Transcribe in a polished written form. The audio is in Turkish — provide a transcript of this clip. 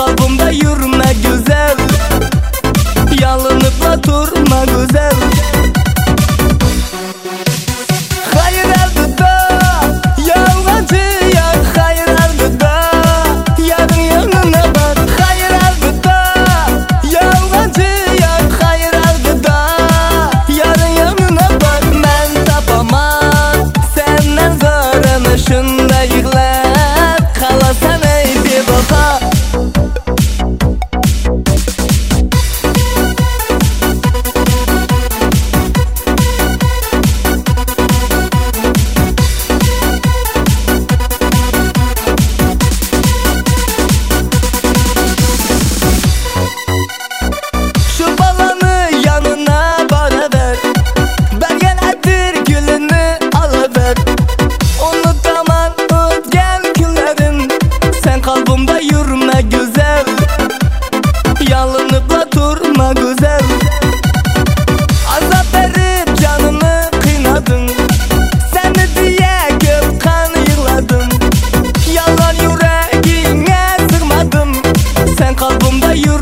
kalbimde yürüme güzel, yalanıp da durma güzel. Hayır aldıda yalancı yar, hayır aldıda yarın yanına bak. Hayır aldıda yalancı yar, hayır aldıda yarın yanına bak. Ben tapamam senden zarını, şunda yıklar kalasan eydi baba. Şu balanı yanına bana ver, belgelerdir gülünü alıver. Unutamam ötken günlerin, sen kalbimde yürüme güzel, yalanıp da durma güzel. Azap verip canımı kıynadın, seni diye gök kan yığladım. Yalan yüreğine sığmadım, sen kalbimde yürüme